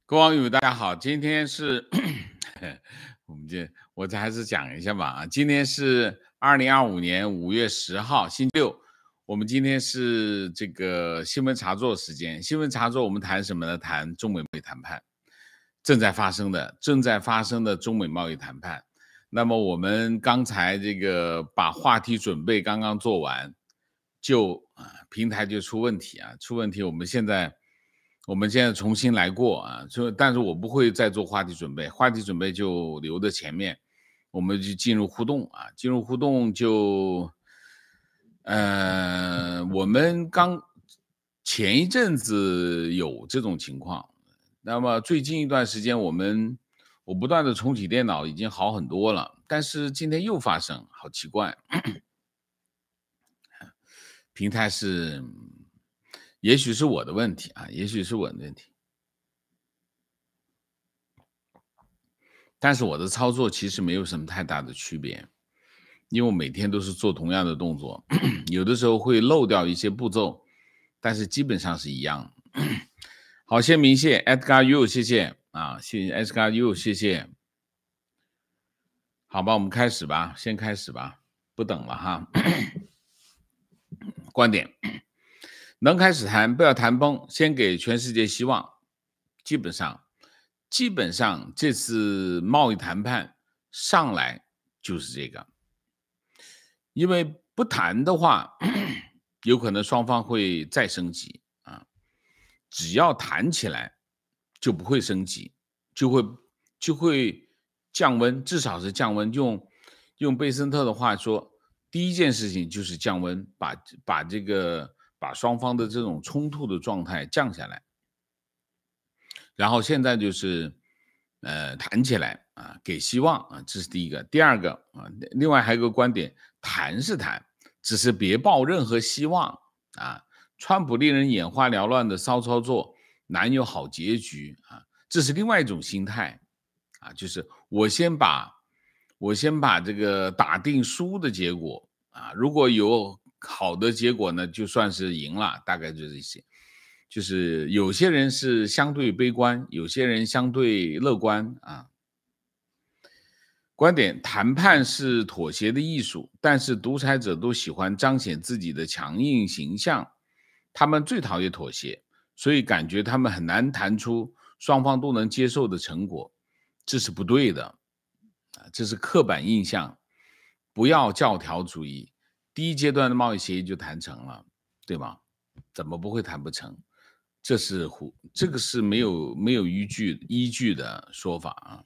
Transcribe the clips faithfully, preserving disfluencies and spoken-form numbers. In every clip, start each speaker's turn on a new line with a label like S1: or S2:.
S1: 各位网友，大家好，今天是我们这我这还是讲一下吧啊，今天是二零二五年五月十号，星期六。我们今天是这个新闻茶座时间，新闻茶座我们谈什么呢？谈中美贸易谈判正在发生的正在发生的中美贸易谈判。那么我们刚才这个把话题准备刚刚做完，就啊平台就出问题啊，出问题，我们现在。我们现在重新来过啊，就但是我不会再做话题准备，话题准备就留在前面，我们就进入互动啊，进入互动就，呃，我们刚前一阵子有这种情况，那么最近一段时间我们我不断的重启电脑已经好很多了，但是今天又发生，好奇怪，平台是。也许是我的问题啊，也许是我的问题，但是我的操作其实没有什么太大的区别，因为我每天都是做同样的动作，有的时候会漏掉一些步骤，但是基本上是一样。好，谢谢明谢 Edgar Yu， 谢谢啊，谢谢 Edgar Yu， 谢谢。好吧，我们开始吧，先开始吧，不等了哈。观点。能开始谈，不要谈崩，先给全世界希望。基本上，基本上这次贸易谈判上来就是这个，因为不谈的话，有可能双方会再升级啊。只要谈起来，就不会升级，就会就会降温，至少是降温。用用贝森特的话说，第一件事情就是降温，把把这个。把双方的这种冲突的状态降下来，然后现在就是呃谈起来啊，给希望啊，这是第一个。第二个啊，另外还有一个观点，谈是谈，只是别抱任何希望啊。川普令人眼花缭乱的骚操作难有好结局啊，这是另外一种心态啊，就是我先把我先把这个打定输的结果啊，如果有好的结果呢，就算是赢了，大概就这些。就是有些人是相对悲观，有些人相对乐观啊。观点：谈判是妥协的艺术，但是独裁者都喜欢彰显自己的强硬形象，他们最讨厌妥协，所以感觉他们很难谈出双方都能接受的成果，这是不对的啊，这是刻板印象，不要教条主义。第一阶段的贸易协议就谈成了，对吗？怎么不会谈不成？这是胡，这个是没有没有依据依据的说法啊。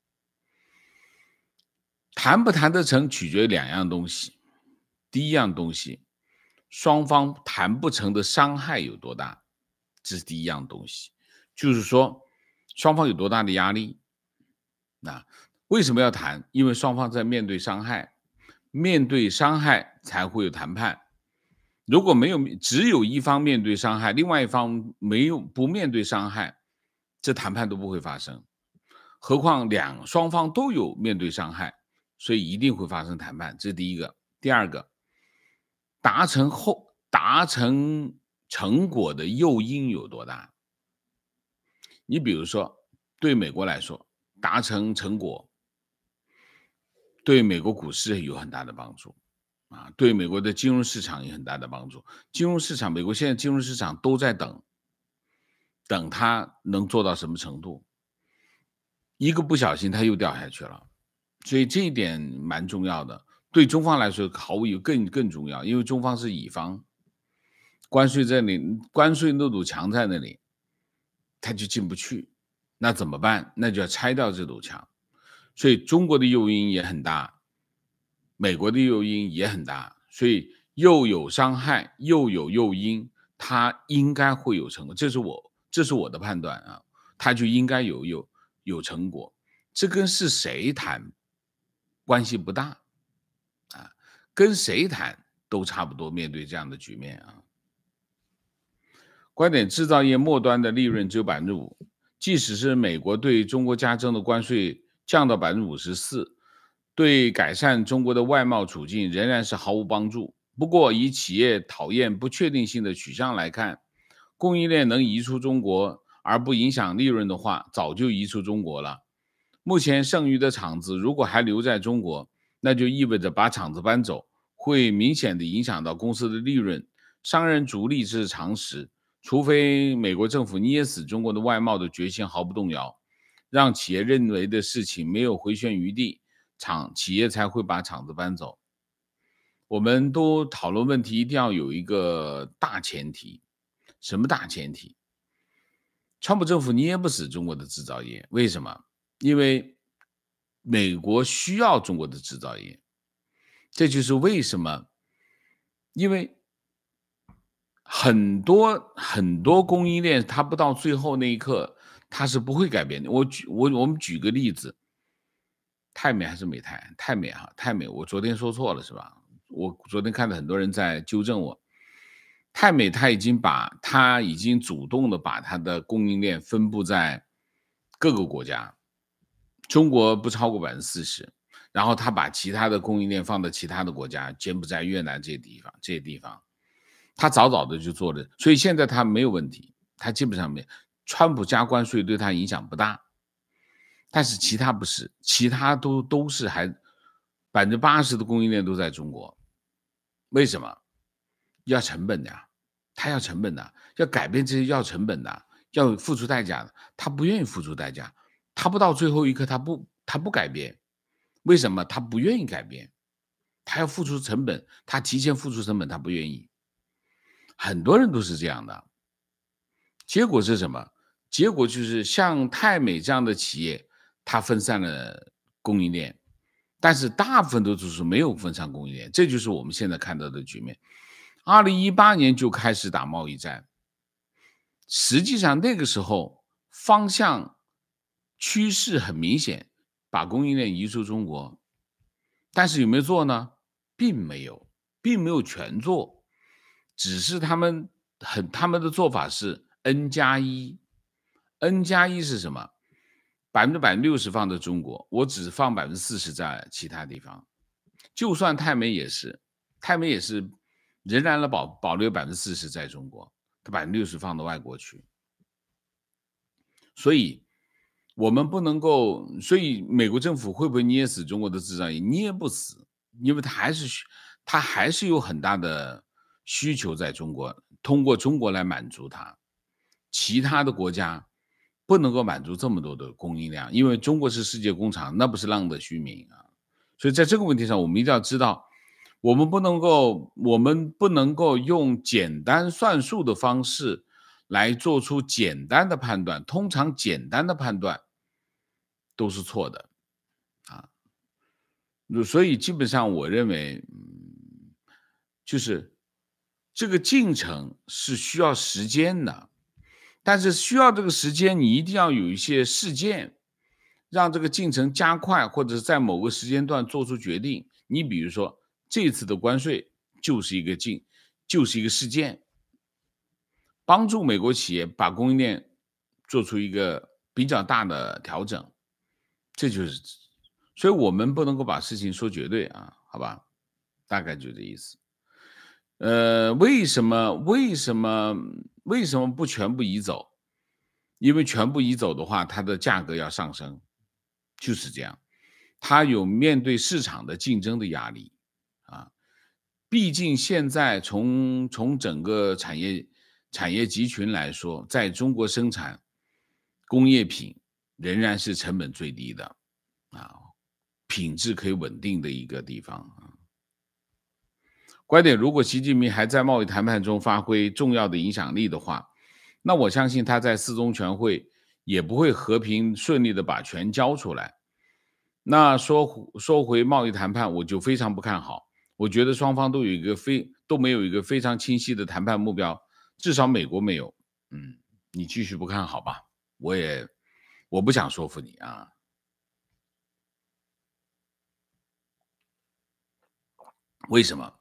S1: 谈不谈得成取决于两样东西。第一样东西，双方谈不成的伤害有多大，这是第一样东西。就是说，双方有多大的压力。那为什么要谈？因为双方在面对伤害。面对伤害才会有谈判，如果没有只有一方面对伤害，另外一方没有不面对伤害，这谈判都不会发生。何况两双方都有面对伤害，所以一定会发生谈判，这是第一个。第二个，达成后达成成果的诱因有多大？你比如说，对美国来说，达成成果对美国股市有很大的帮助啊，对美国的金融市场有很大的帮助。金融市场，美国现在金融市场都在等，等它能做到什么程度，一个不小心它又掉下去了，所以这一点蛮重要的。对中方来说，毫无疑问更更重要，因为中方是乙方，关税在那里，关税那堵墙在那里，它就进不去，那怎么办？那就要拆掉这堵墙。所以中国的诱因也很大，美国的诱因也很大，所以又有伤害又有诱因，它应该会有成果，这是我这是我的判断啊，它就应该有有有成果，这跟是谁谈关系不大啊，跟谁谈都差不多，面对这样的局面啊。观点：制造业末端的利润只有百分之五，即使是美国对中国加征的关税降到百分之五十四，对改善中国的外贸处境仍然是毫无帮助。不过，以企业讨厌不确定性的取向来看，供应链能移出中国， 而不影响利润的话，早就移出中国了。目前剩余的厂子如果还留在中国，那就意味着把厂子搬走，会明显的影响到公司的利润。商人逐利这是常识，除非美国政府捏死中国的外贸的决心毫不动摇，让企业认为的事情没有回旋余地，厂企业才会把厂子搬走。我们都讨论问题一定要有一个大前提。什么大前提？川普政府捏不死中国的制造业，为什么？因为美国需要中国的制造业，这就是为什么。因为很多很多供应链，它不到最后那一刻，它是不会改变的。我举我我们举个例子，泰美还是美泰？泰美哈，泰美，我昨天说错了是吧？我昨天看到很多人在纠正我。泰美它已经把它已经主动的把它的供应链分布在各个国家，中国不超过百分之四十，然后它把其他的供应链放在其他的国家，柬埔寨、越南这些地方，这些地方，它早早的就做了，所以现在它没有问题，它基本上没，川普加关税对它影响不大，但是其他不是，其他都都是还百分之八十的供应链都在中国，为什么？要成本的呀，他要成本的，要改变这些要成本的，要付出代价的，他不愿意付出代价，他不到最后一刻他不他不改变，为什么？他不愿意改变，他要付出成本，他提前付出成本，他不愿意，很多人都是这样的。结果是什么？结果就是像泰美这样的企业，它分散了供应链，但是大部分都是没有分散供应链，这就是我们现在看到的局面。二零一八年就开始打贸易战，实际上那个时候方向趋势很明显，把供应链移出中国，但是有没有做呢？并没有，并没有全做，只是他们很他们的做法是 N 加一 ，N 加一是什么？百分之百六十放在中国，我只放百分之四十在其他地方。就算泰美也是，泰美也是仍然了保保留百分之四十在中国，它百分之六十放到外国去。所以我们不能够，所以美国政府会不会捏死中国的制造业？捏不死，因为它还是它还是有很大的需求在中国，通过中国来满足它。其他的国家不能够满足这么多的供应量，因为中国是世界工厂，那不是浪得虚名啊。所以在这个问题上，我们一定要知道，我们不能够，我们不能够用简单算术的方式来做出简单的判断，通常简单的判断都是错的啊。所以基本上我认为，嗯，就是这个进程是需要时间的，但是需要这个时间，你一定要有一些事件，让这个进程加快，或者是在某个时间段做出决定。你比如说这次的关税就是一个进，就是一个事件，帮助美国企业把供应链做出一个比较大的调整，这就是，所以我们不能够把事情说绝对啊，好吧？大概就这意思。呃，为什么为什么为什么不全部移走？因为全部移走的话，它的价格要上升，就是这样。它有面对市场的竞争的压力啊。毕竟现在从从整个产业产业集群来说，在中国生产工业品仍然是成本最低的啊，品质可以稳定的一个地方啊。观点：如果习近平还在贸易谈判中发挥重要的影响力的话，那我相信他在四中全会也不会和平顺利的把权交出来。那说说回贸易谈判，我就非常不看好。我觉得双方都有一个非都没有一个非常清晰的谈判目标，至少美国没有。嗯，你继续不看好吧？我也我不想说服你啊。为什么？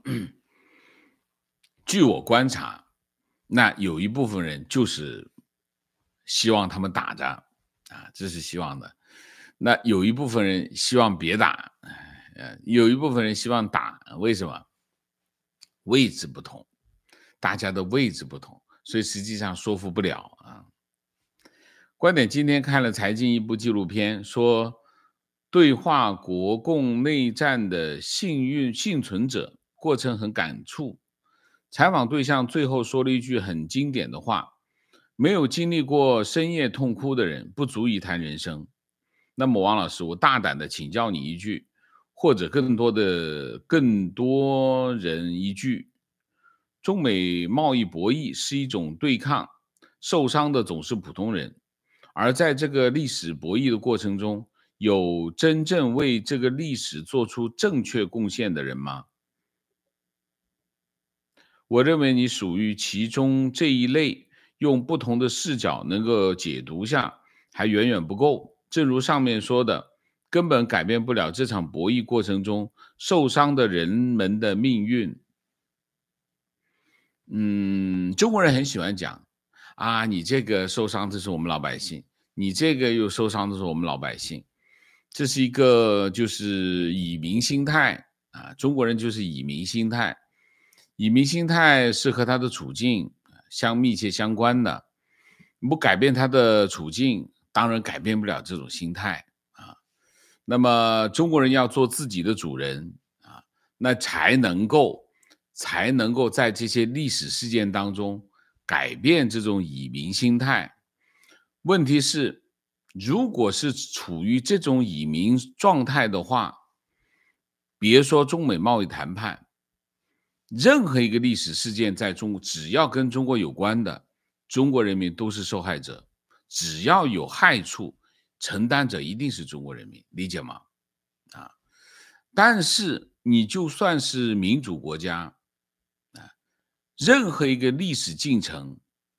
S1: 据我观察，那有一部分人就是希望他们打着啊，这是希望的。那有一部分人希望别打，呃，有一部分人希望打，为什么？位置不同，大家的位置不同，所以实际上说服不了啊。 观点今天看了财经一部纪录片，说对话国共内战的幸运幸存者，过程很感触。采访对象最后说了一句很经典的话：没有经历过深夜痛哭的人，不足以谈人生。那么王老师，我大胆的请教你一句，或者更多的更多人一句：中美贸易博弈是一种对抗，受伤的总是普通人。而在这个历史博弈的过程中，有真正为这个历史做出正确贡献的人吗？我认为你属于其中这一类，用不同的视角能够解读下，还远远不够。正如上面说的，根本改变不了这场博弈过程中受伤的人们的命运。嗯，中国人很喜欢讲啊，你这个受伤的是我们老百姓，你这个又受伤的是我们老百姓，这是一个就是以民心态啊，中国人就是以民心态，以民心态是和他的处境相密切相关的，不改变他的处境，当然改变不了这种心态啊。那么中国人要做自己的主人啊，那才能够才能够在这些历史事件当中改变这种以民心态。问题是，如果是处于这种以民状态的话，别说中美贸易谈判，任何一个历史事件在中国，只要跟中国有关的，中国人民都是受害者。只要有害处，承担者一定是中国人民，理解吗？啊，但是你就算是民主国家，啊，任何一个历史进程，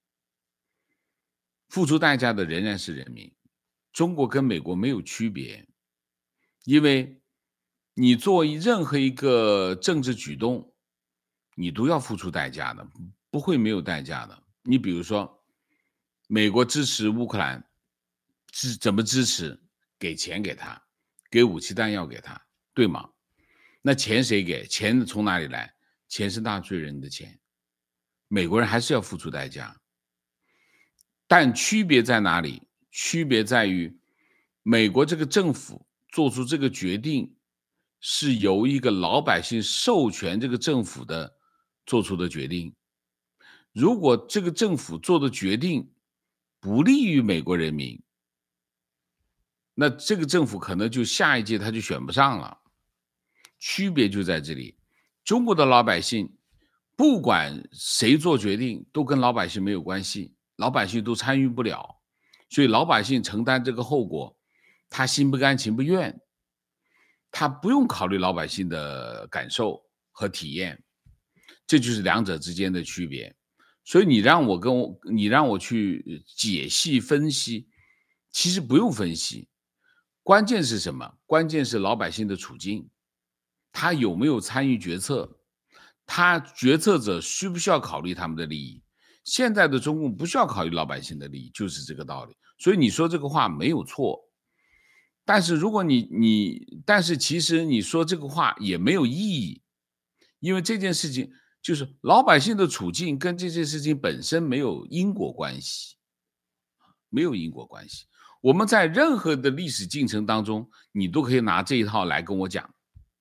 S1: 付出代价的仍然是人民。中国跟美国没有区别，因为你做任何一个政治举动，你都要付出代价的，不会没有代价的。你比如说，美国支持乌克兰，支怎么支持？给钱给他，给武器弹药给他，对吗？那钱谁给？钱从哪里来？钱是纳税人的钱，美国人还是要付出代价。但区别在哪里？区别在于，美国这个政府做出这个决定，是由一个老百姓授权这个政府的做出的决定。如果这个政府做的决定不利于美国人民，那这个政府可能就下一届他就选不上了。区别就在这里，中国的老百姓不管谁做决定都跟老百姓没有关系，老百姓都参与不了，所以老百姓承担这个后果，他心不甘情不愿，他不用考虑老百姓的感受和体验，这就是两者之间的区别。所以你让我跟我你让我去解析分析，其实不用分析，关键是什么？关键是老百姓的处境，他有没有参与决策，他决策者需不需要考虑他们的利益？现在的中共不需要考虑老百姓的利益，就是这个道理。所以你说这个话没有错，但是如果你你，但是其实你说这个话也没有意义，因为这件事情就是老百姓的处境跟这件事情本身没有因果关系，没有因果关系。我们在任何的历史进程当中，你都可以拿这一套来跟我讲，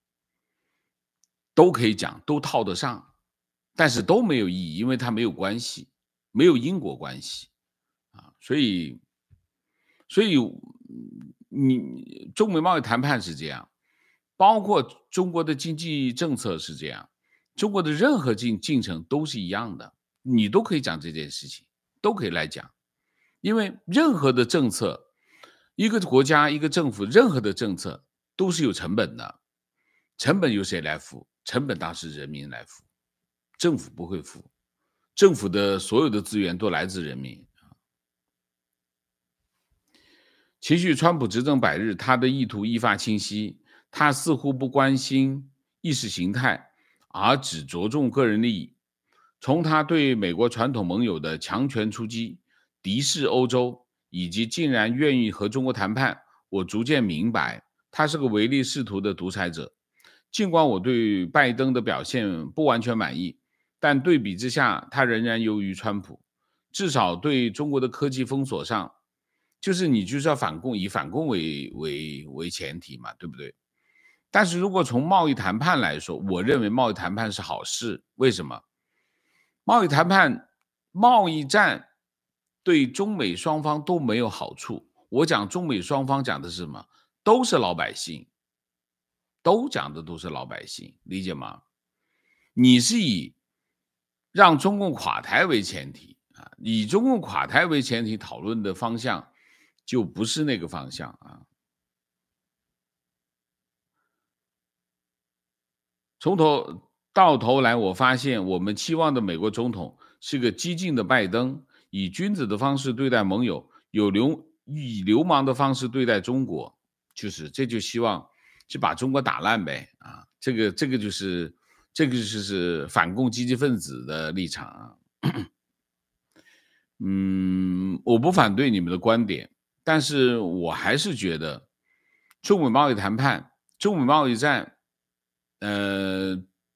S1: 都可以讲，都套得上，但是都没有意义，因为它没有关系，没有因果关系啊。所以，所以你中美贸易谈判是这样，包括中国的经济政策是这样，中国的任何进进程都是一样的，你都可以讲这件事情，都可以来讲，因为任何的政策，一个国家一个政府任何的政策都是有成本的，成本由谁来付？成本当然是人民来付，政府不会付，政府的所有的资源都来自人民。期许川普执政百日，他的意图愈发清晰，他似乎不关心意识形态，而只着重个人利益。从他对美国传统盟友的强权出击、敌视欧洲，以及竟然愿意和中国谈判，我逐渐明白，他是个唯利是图的独裁者。尽管我对拜登的表现不完全满意，但对比之下，他仍然优于川普，至少对中国的科技封锁上， 就是你就是要反共，以反共为为为前提嘛，对不对？但是如果从贸易谈判来说，我认为贸易谈判是好事。为什么？贸易谈判、贸易战对中美双方都没有好处。我讲中美双方讲的是什么？都是老百姓，都讲的都是老百姓，理解吗？你是以让中共垮台为前提啊，以中共垮台为前提讨论的方向就不是那个方向啊。从头到头来，我发现我们期望的美国总统是个激进的拜登，以君子的方式对待盟友，有流以流氓的方式对待中国，就是这就希望就把中国打烂呗啊！这个这个就是这个就是反共积极分子的立场啊。嗯，我不反对你们的观点，但是我还是觉得中美贸易谈判、中美贸易战，呃，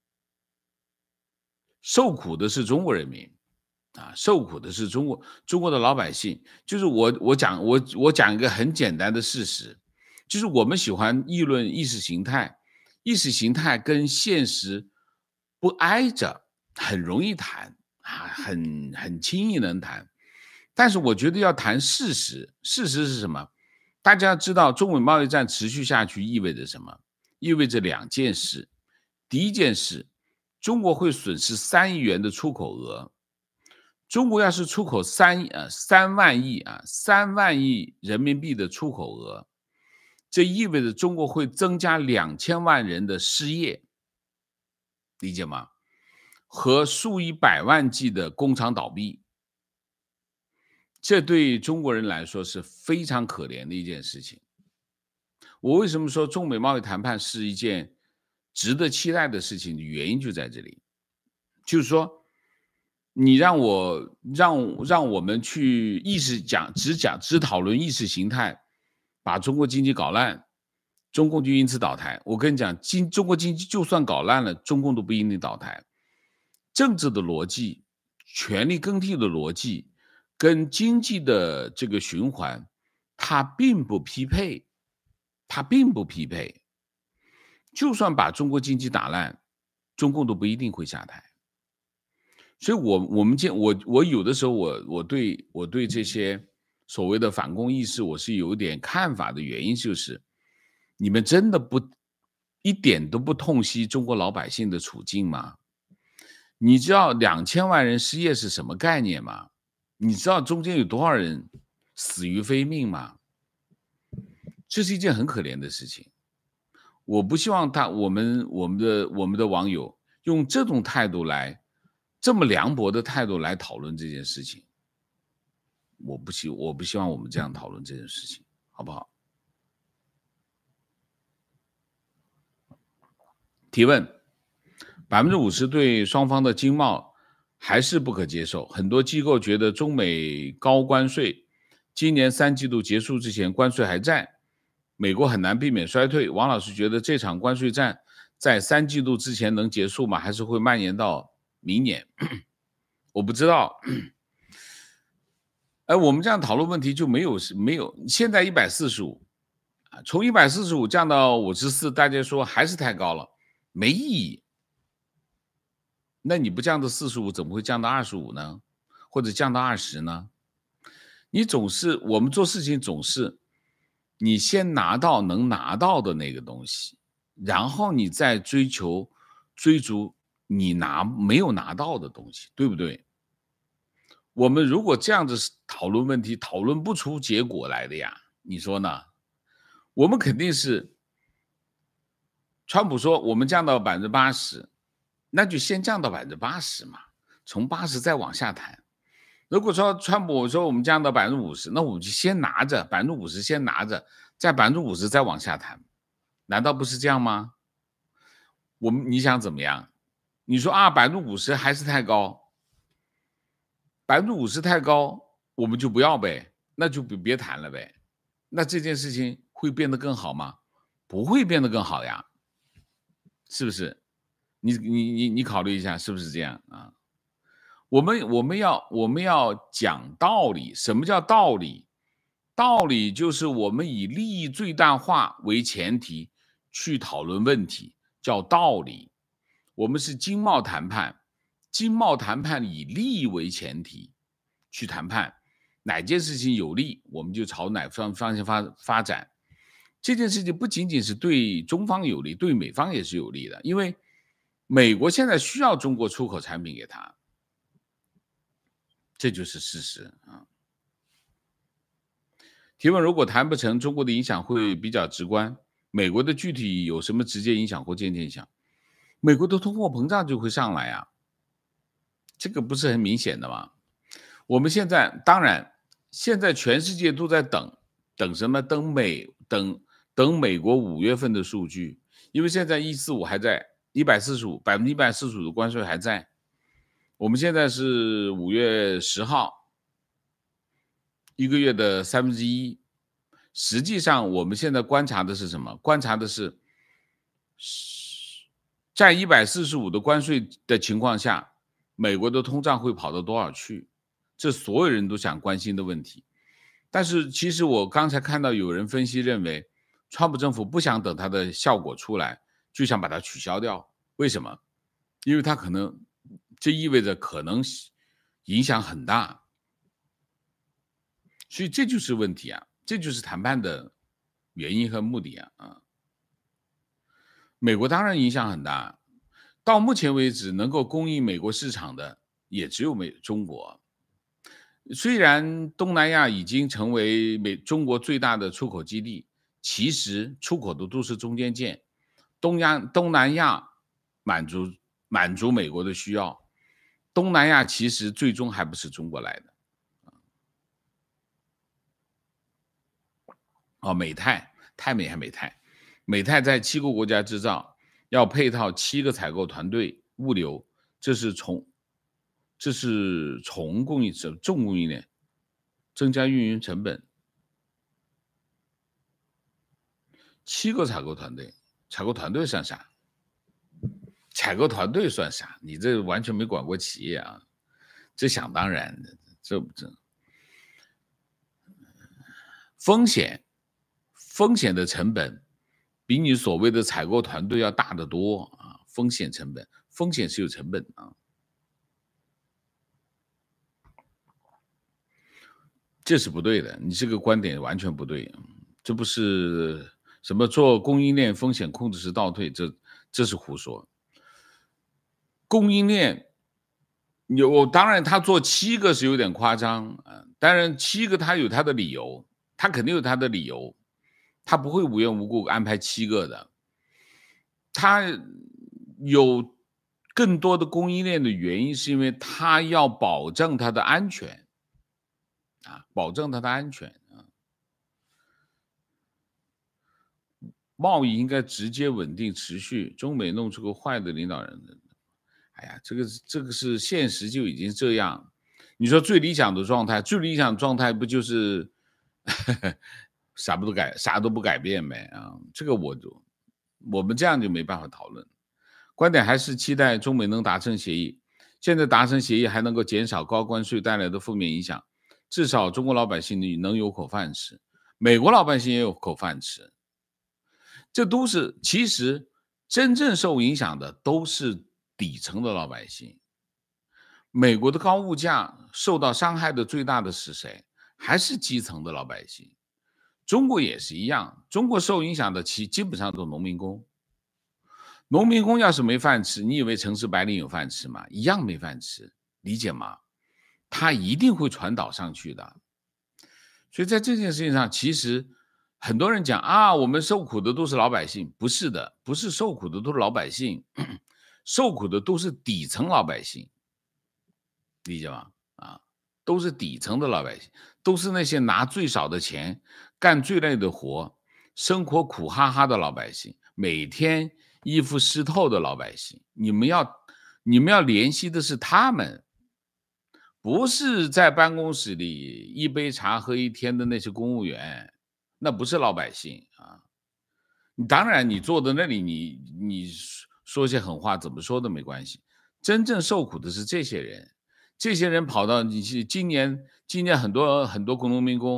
S1: 受苦的是中国人民啊，受苦的是中国中国的老百姓。就是我我讲我我讲一个很简单的事实，就是我们喜欢议论意识形态，意识形态跟现实不挨着，很容易谈啊，很很轻易能谈。但是我觉得要谈事实，事实是什么？大家要知道，中美贸易战持续下去意味着什么？意味着两件事。第一件事，中国会损失三亿元的出口额。中国要是出口三呃三万亿啊三万亿人民币的出口额，这意味着中国会增加两千万人的失业，理解吗？和数以百万计的工厂倒闭。这对中国人来说是非常可怜的一件事情。我为什么说中美贸易谈判是一件值得期待的事情？原因就在这里，就是说，你让我让让我们去意识讲只讲只讨论意识形态，把中国经济搞烂，中共就因此倒台。我跟你讲，经中国经济就算搞烂了，中共都不一定倒台。政治的逻辑、权力更替的逻辑跟经济的这个循环，它并不匹配，它并不匹配。就算把中国经济打烂，中共都不一定会下台。所以我我们见我我有的时候我我对我对这些所谓的反共意识我是有点看法的原因就是，你们真的不一点都不痛惜中国老百姓的处境吗？你知道两千万人失业是什么概念吗？你知道中间有多少人死于非命吗？这是一件很可怜的事情。我不希望他我们我们的我们的网友用这种态度来这么凉薄的态度来讨论这件事情。我不希我不希望我们这样讨论这件事情，好不好？提问：百分之五十对双方的经贸还是不可接受。很多机构觉得中美高关税，今年三季度结束之前关税还在，美国很难避免衰退。王老师觉得这场关税战在三季度之前能结束吗？还是会蔓延到明年？我不知道。哎，我们这样讨论问题就没有没有，现在一百四十五，从一百四十五降到五十四，大家说还是太高了，没意义。那你不降到四十五，怎么会降到二十五呢？或者降到二十呢？你总是我们做事情总是你先拿到能拿到的那个东西，然后你再追求追逐你拿没有拿到的东西，对不对？我们如果这样子讨论问题，讨论不出结果来的呀，你说呢？我们肯定是川普说我们降到百分之八十，那就先降到百分之八十嘛，从八十再往下谈。如果说川普说我们降到百分之五十，那我们就先拿着百分之五十，先拿着，再百分之五十再往下谈，难道不是这样吗？我们你想怎么样？你说啊，百分之五十还是太高。百分之五十太高，我们就不要呗，那就别谈了呗。那这件事情会变得更好吗？不会变得更好呀，是不是？你你你你考虑一下，是不是这样啊？我们我们要我们要讲道理，什么叫道理？ 道理就是我们以利益最大化为前提去讨论问题，叫道理。我们是经贸谈判，经贸谈判以利益为前提去谈判，哪件事情有利，我们就朝哪方方向发发展。这件事情不仅仅是对中方有利，对美方也是有利的，因为美国现在需要中国出口产品给他，这就是事实啊。提问：如果谈不成，中国的影响会比较直观，美国的具体有什么直接影响或间接影响？美国的通货膨胀就会上来啊，这个不是很明显的吗？我们现在当然，现在全世界都在等，等什么？等美等等美国五月份的数据，因为现在一四五还在一百四十五百分之一百四十五的关税还在。我们现在是五月十号，一个月的三分之一。实际上，我们现在观察的是什么？观察的是在一百四十五的关税的情况下，美国的通胀会跑到多少去？这所有人都想关心的问题。但是其实我刚才看到有人分析认为，川普政府不想等它的效果出来，就想把它取消掉。为什么？因为它可能，这意味着可能影响很大。所以这就是问题啊，这就是谈判的原因和目的啊。啊，美国当然影响很大，到目前为止能够供应美国市场的也只有美中国。虽然东南亚已经成为美中国最大的出口基地，其实出口的都是中间件。东亚东南亚满足满足美国的需要，东南亚其实最终还不是中国来的。哦，美泰泰美还美泰，美泰在七个国家制造，要配套七个采购团队物流，这是从这是从供应者重供应链，增加运营成本。七个采购团队，采购团队算啥？采购团队算啥？你这完全没管过企业啊，这想当然的，这不这风险，风险的成本比你所谓的采购团队要大得多啊！风险成本，风险是有成本啊。这是不对的，你这个观点完全不对，这不是什么做供应链风险控制时倒退，这这是胡说。供应链有，当然他做七个是有点夸张啊，当然七个他有他的理由，他肯定有他的理由，他不会无缘无故安排七个的，他有更多的供应链的原因是因为他要保证它的安全。啊，保证它的安全啊，贸易应该直接、稳定、持续。中美弄出个坏的领导人，哎呀，这个这个是现实就已经这样。你说最理想的状态，最理想的状态不就是呵呵啥不都改，啥都不改变呗啊？这个我就我们这样就没办法讨论。观点还是期待中美能达成协议。现在达成协议还能够减少高关税带来的负面影响。至少中国老百姓能有口饭吃，美国老百姓也有口饭吃，这都是其实真正受影响的都是底层的老百姓。美国的高物价受到伤害的最大的是谁？还是基层的老百姓。中国也是一样，中国受影响的其基本上都是农民工。农民工要是没饭吃，你以为城市白领有饭吃吗？一样没饭吃，理解吗？它一定会传导上去的。所以在这件事情上，其实很多人讲啊，我们受苦的都是老百姓，不是的，不是受苦的都是老百姓，受苦的都是底层老百姓，理解吗？啊，都是底层的老百姓，都是那些拿最少的钱，干最累的活，生活苦哈哈的老百姓，每天衣服湿透的老百姓。你们要，你们要联系的是他们。不是在办公室里一杯茶喝一天的那些公务员，那不是老百姓啊！你当然你坐在那里，你你说些狠话，怎么说都没关系。真正受苦的是这些人，这些人跑到你今年今年很多很多农民工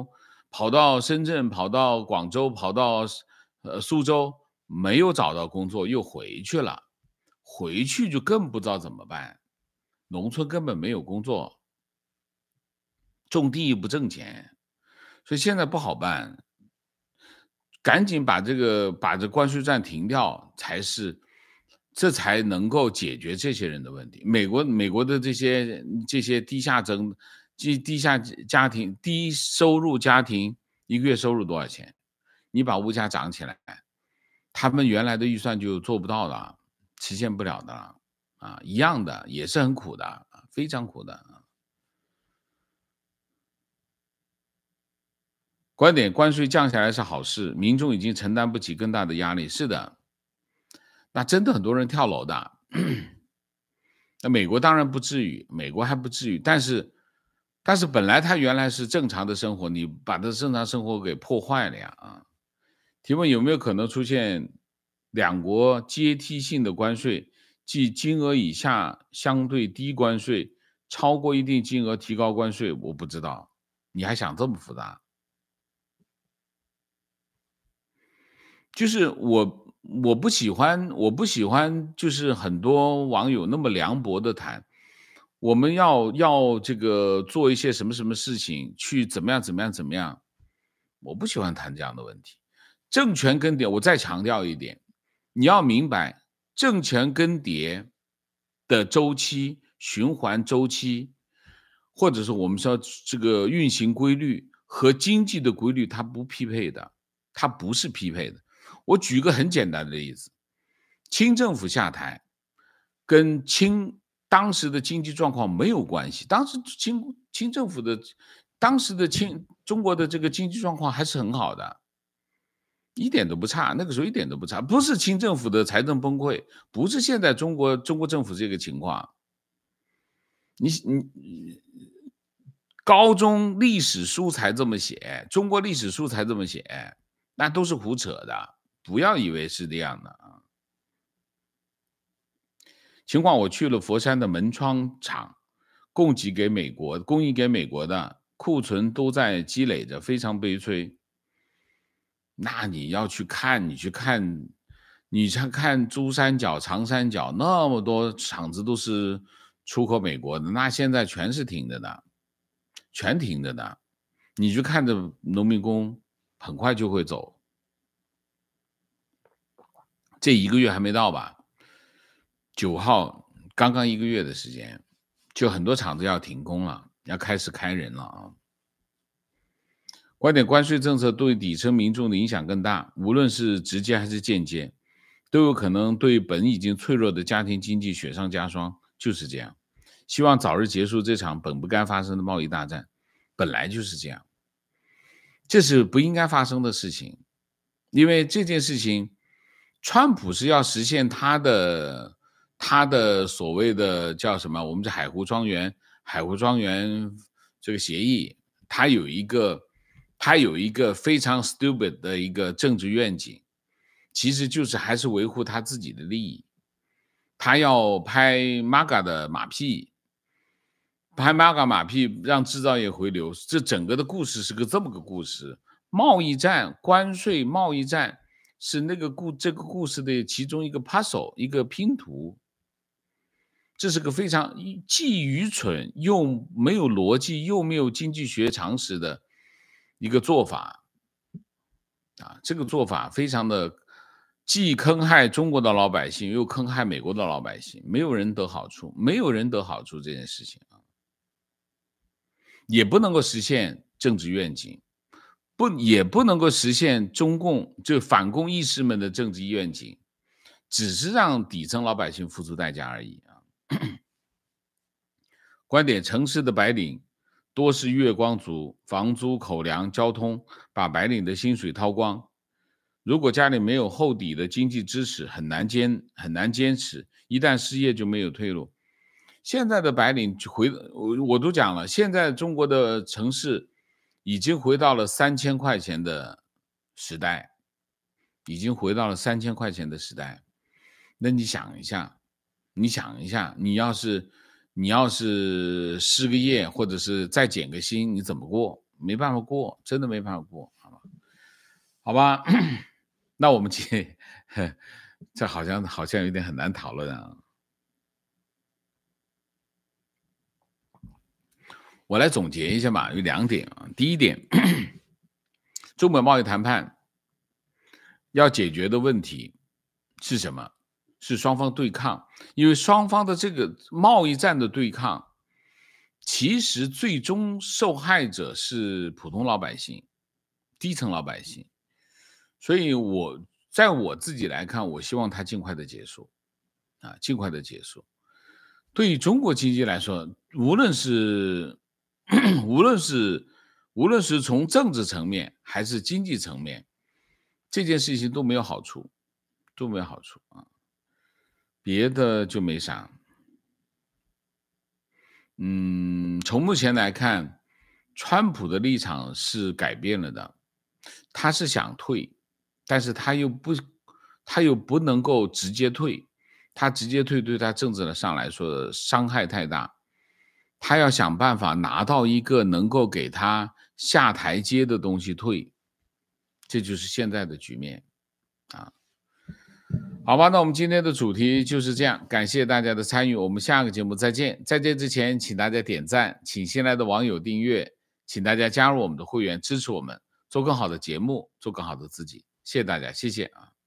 S1: 跑到深圳，跑到广州，跑到呃苏州，没有找到工作，又回去了，回去就更不知道怎么办。农村根本没有工作，种地不挣钱，所以现在不好办。赶紧把这个把这关税战停掉，才是这才能够解决这些人的问题。美国美国的这些这些低下增低低下家庭低收入家庭一个月收入多少钱？你把物价涨起来，他们原来的预算就做不到了，实现不了的了啊，一样的也是很苦的，非常苦的。观点：关税降下来是好事，民众已经承担不起更大的压力。是的，那真的很多人跳楼的。那美国当然不至于，美国还不至于，但是，但是本来他原来是正常的生活，你把他正常生活给破坏了呀啊！提问：有没有可能出现两国阶梯性的关税，即金额以下相对低关税，超过一定金额提高关税？我不知道，你还想这么复杂？就是我我不喜欢我不喜欢就是很多网友那么凉薄的谈，我们要要这个做一些什么什么事情，去怎么样怎么样怎么样，我不喜欢谈这样的问题。政权更迭，我再强调一点，你要明白，政权更迭的周期、循环周期，或者是我们说这个运行规律和经济的规律，它不匹配的，它不是匹配的。我举一个很简单的例子，清政府下台跟清当时的经济状况没有关系，当时清清政府的当时的清中国的这个经济状况还是很好的，一点都不差，那个时候一点都不差，不是清政府的财政崩溃，不是现在中国中国政府这个情况。你你高中历史书才这么写，中国历史书才这么写，那都是胡扯的，不要以为是这样的啊。情况：我去了佛山的门窗厂，供给给美国，供应给美国的库存都在积累着，非常悲催。那你要去看，你去看，你去看珠三角、长三角那么多厂子都是出口美国的，那现在全是停着的，全停着的。你去看着农民工很快就会走，这一个月还没到吧？九号刚刚一个月的时间，就很多厂子要停工了，要开始开人了啊。观点：关税政策对底层民众的影响更大，无论是直接还是间接，都有可能对本已经脆弱的家庭经济雪上加霜，就是这样。希望早日结束这场本不该发生的贸易大战，本来就是这样，这是不应该发生的事情，因为这件事情，川普是要实现他的他的所谓的叫什么？我们是海湖庄园，海湖庄园这个协议，他有一个。他有一个非常 stupid 的一个政治愿景，其实就是还是维护他自己的利益。他要拍 M A G A 的马屁，拍 M A G A 马屁让制造业回流，这整个的故事是个这么个故事。贸易战、关税贸易战是那个故这个故事的其中一个 puzzle， 一个拼图。这是个非常既愚蠢又没有逻辑又没有经济学常识的一个做法啊，这个做法非常的既坑害中国的老百姓，又坑害美国的老百姓，没有人得好处，没有人得好处这件事情啊，也不能够实现政治愿景，不也不能够实现中共就反共义士们的政治愿景，只是让底层老百姓付出代价而已啊。观点：城市的白领多是月光族，房租、口粮、交通把白领的薪水掏光。如果家里没有厚底的经济支持，很难坚很难坚持，一旦失业就没有退路。现在的白领回我我都讲了，现在中国的城市已经回到了三千块钱的时代，已经回到了三千块钱的时代。那你想一下，你想一下，你要是你要是失个业，或者是再减个薪，你怎么过？ 没办法过，真的没办法过，好吧？好吧，那我们今天这好像好像有点很难讨论啊。我来总结一下吧，有两点啊。第一点，中美贸易谈判要解决的问题是什么？是双方对抗，因为双方的这个贸易战的对抗，其实最终受害者是普通老百姓、低层老百姓。所以我在我自己来看，我希望它尽快的结束，啊，尽快的结束。对于中国经济来说，无论是无论是无论是从政治层面还是经济层面，这件事情都没有好处，都没有好处啊。别的就没啥。嗯，从目前来看，川普的立场是改变了的，他是想退，但是他又不，他又不能够直接退，他直接退对他政治上来说伤害太大，他要想办法拿到一个能够给他下台阶的东西退，这就是现在的局面啊。好吧，那我们今天的主题就是这样，感谢大家的参与，我们下个节目再见。在这之前，请大家点赞，请新来的网友订阅，请大家加入我们的会员，支持我们做更好的节目，做更好的自己。谢谢大家，谢谢啊。